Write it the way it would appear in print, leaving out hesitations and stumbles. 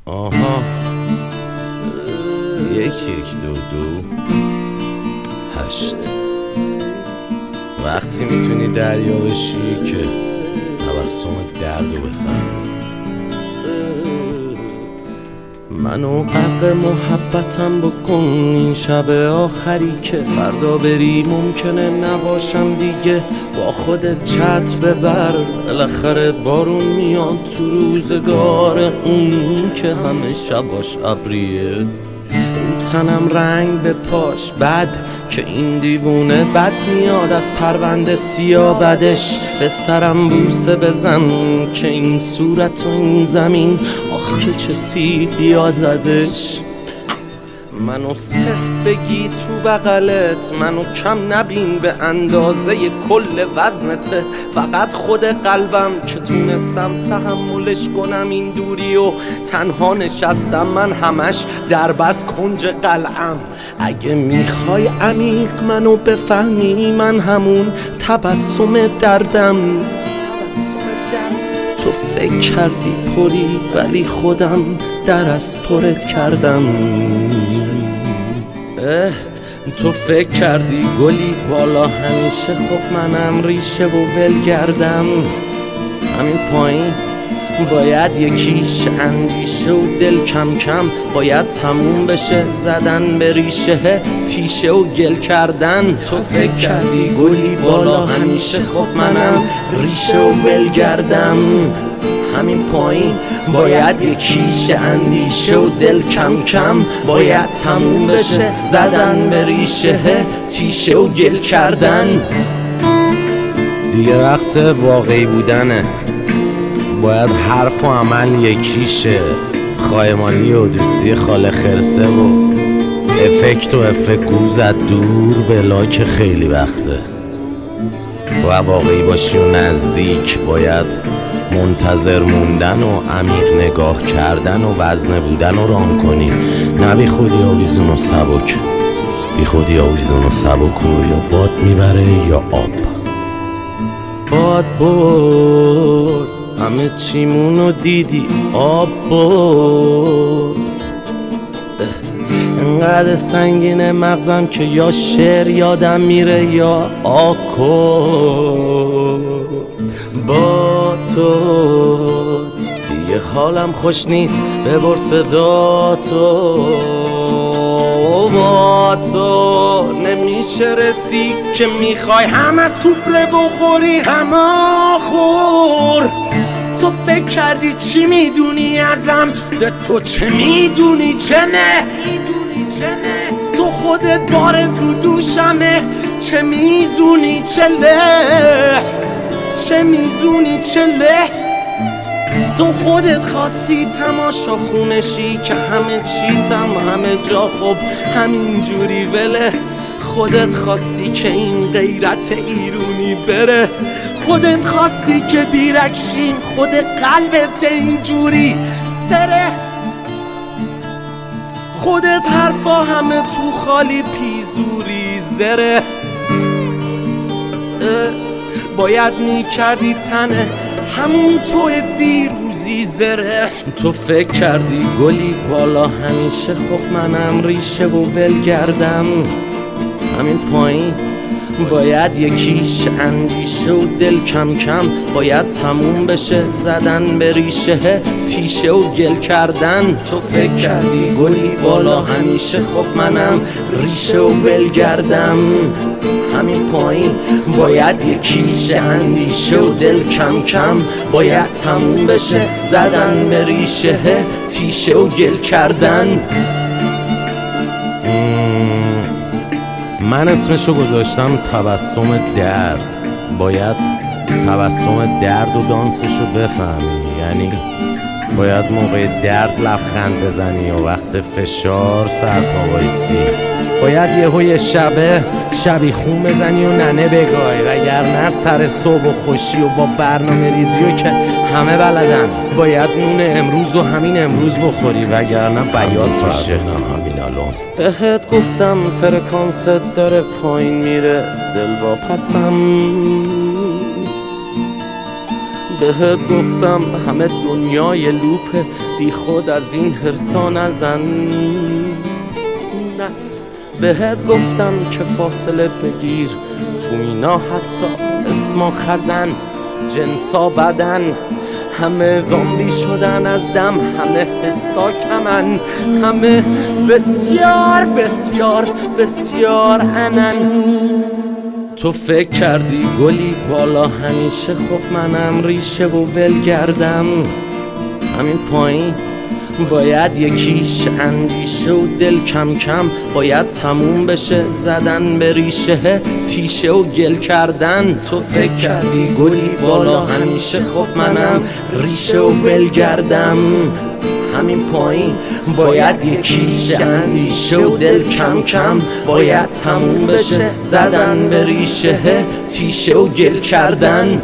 آها 1 1 2 2 8 وقتی میتونی دریا بشی که تبسم دردو بفهمی. منو غرق محبتم بکن این شب آخری که فردا بری ممکنه نباشم دیگه. با خودت چتر ببر بالاخره بارون میاد تو روزگار اون که همه شباش ابریه. رو تنم رنگ به پاش بد که این دیوونه بد میاد از پرونده سیاه بدش. به سرم بوسه بزن که این صورت و این زمین آخ که چه سیدی زدش. منو سفت بگی تو بغلت، منو کم نبین به اندازه کل وزنته. فقط خود قلبم که تونستم تحملش کنم این دوری و تنها نشستم من همش در بس کنج قلعم. اگه میخوای عمیق منو بفهمی من همون تبسم دردم. تو فکر کردی پری ولی خودم در از پرت کردم. تو فکر کردی گلی بالا همیشه خب منم ریشه و ولگردم. همین پایین باید یکیش اندیشه و دل کم کم باید تموم بشه زدن به ریشه تیشه و گل کردن. تو فکر کردی گلی بالا همیشه خب منم ریشه و ولگردم. همین پایین باید یکیش اندیشه و دل کم کم باید تموم بشه زدن به ریشه تیشه و گل کردن. دیگه وقت واقعی بودنه، باید حرف و عمل یکیشه. خایمالی و دوستی خاله خرسه و افکت و افکو زد دور بلا که خیلی وقته. باید واقعی باشی و نزدیک، باید منتظر موندن و عمیق نگاه کردن و وزنه بودن و رام کنی. نه بی خودی آویزون و سبک، بی خودی آویزون و سبک رو یا باد میبره یا آب. باد برد همه چیمونو دیدی آب برد. انقدر سنگین مغزم که یا شعر یادم میره یا آکورد. با تو دیگه حالم خوش نیست ببر صدا تو. با تو نمیشه رسید که میخوای هم از توپله بخوری هم آخور. تو فکر کردی چی میدونی ازم، ده تو چه میدونی چه نه. تو خودت بارت رو دوشمه، چه میزونی چه له، چه میزونی چه له. تو خودت خواستی تماشا خونشی که همه چیتم همه جا خب همین جوری وله. خودت خواستی که این غیرت ایرونی بره، خودت خواستی که بیرکشیم خود قلبت اینجوری سره. خودت حرفا همه تو خالی پیزوری زره. باید میکردی تنه همون تو دیروزی زره. تو فکر کردی گلی بالا همیشه خب منم ریشه و ولگردم. همین پایین باید یکیش اندیشه و دل کم کم باید تموم بشه زدن به ریشه تیشه و گل کردن. تو فکر کردی گلی بالا همیشه خب منم ریشه و ولگردم. همین پایین باید یکیش اندیشه و دل کم کم باید تموم بشه زدن به ریشه تیشه و گل کردن. من اسمشو گذاشتم تبسم درد. باید تبسم درد و دانسشو بفهمی، یعنی باید موقع درد لبخند بزنی و وقت فشار سرپا وایسی. باید یه شبه شبیخون بزنی و ننه بگای، وگرنه سر صبح و خوشی و با برنامه ریزی که همه بلدن. باید نون امروز و همین امروز بخوری وگرنه بیات میشه همین الان. بهت گفتم فرکانست داره پایین میره دل واپسم. بهت گفتم همه دنیای لوپه، بی خود از این حرصا نزن. نه بهت گفتم که فاصله بگیر، تو اینا حتی اسما خزن، جنسا بدن، همه زامبی شدن از دم، همه حسا کمن، همه بسیار بسیار بسیار انن. تو فکر کردی گلی بالا همیشه، خب منم ریشه و ولگردم. همین پایین باید یکیش اندیشه و دل کم کم باید تموم بشه زدن به ریشه تیشه و گل کردن. تو فکر کردی گلی بالا همیشه، خب منم ریشه و ولگردم. همین پایین باید یکیش اندیشه و دل کم کم باید تموم بشه زدن به ریشه تیشه و گل کردن.